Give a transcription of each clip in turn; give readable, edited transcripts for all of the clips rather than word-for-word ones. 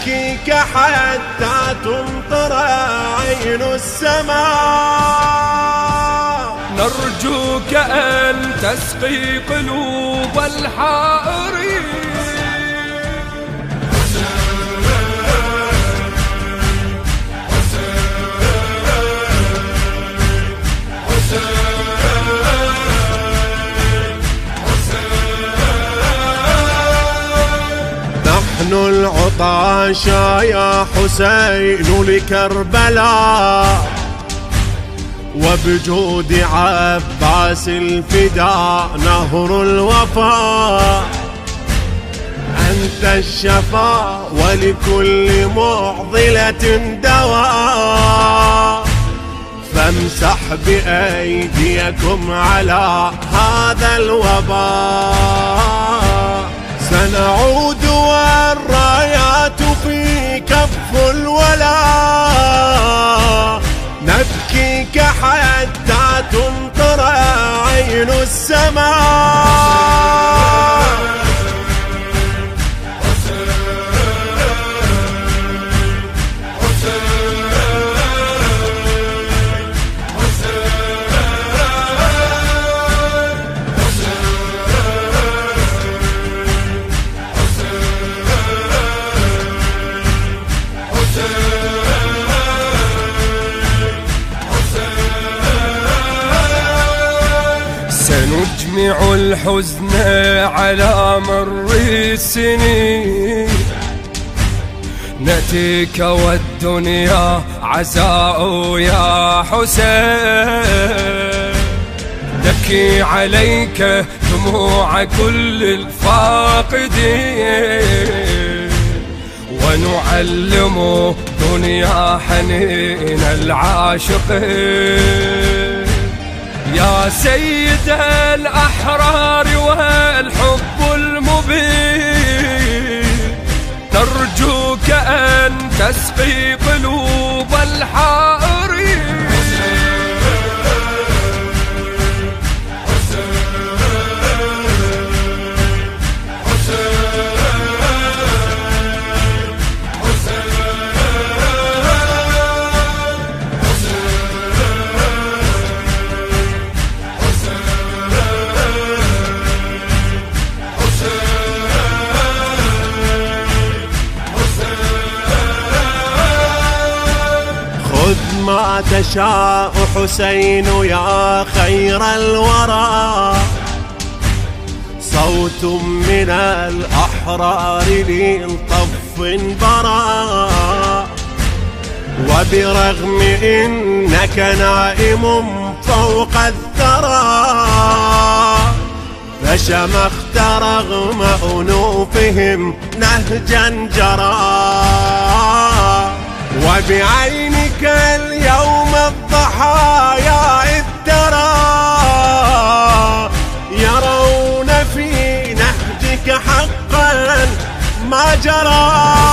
نبكيك حتى تمطر عين السماء. نرجوك أن تسقي قلوب الحائرين. نحن العطاشا يا حسين لكربلاء، وبجود عباس الفداء نهر الوفاء. أنت الشفاء ولكل معضلة دواء، فامسح بأيديكم على هذا الوباء. سنعود والرايات في كف الولاء، نبكيك حتى تمطر عين السماء. سنجمع الحزن على مر السنين، نأتيك والدنيا عزاء يا حسين. نبكي عليك دموع كل الفاقدين، ونعلم دنيا حنين العاشقين. يا سيد الأحرار والحب المبين، نرجوك أن تسقي قلوب الحائرين. خذ ما تشاء حسين يا خير الورى، صوت من الأحرار للطف برا. وبرغم إنك نائم فوق الثرى، فشمخت رغم أنوفهم نهجا جرى. وبعينك اليوم الضحايا إذ ترى، يرون في نهجك حقا ما جرى.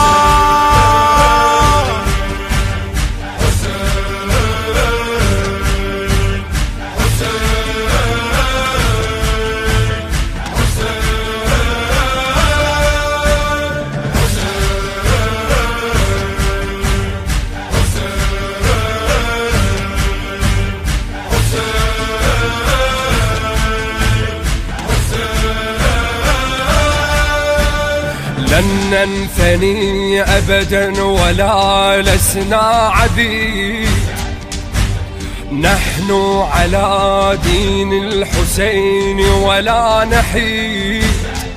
لن ننثني أبدا ولا لسنا عبيد، نحن على دين الحسين ولا نحيد.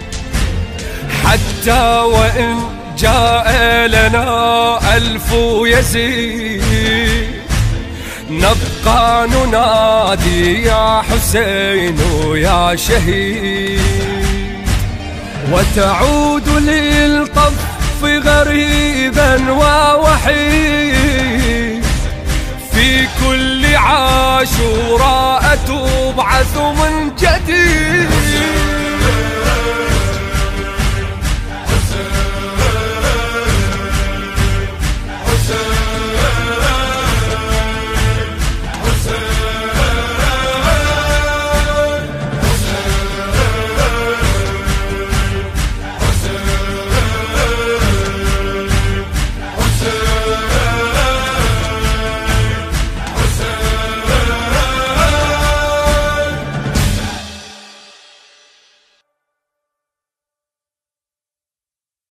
حتى وإن جاء لنا ألف يزيد، نبقى ننادي يا حسين يا شهيد. وتعود للطف غريبا ووحيد، في كل عاشوراء تبعث من جديد.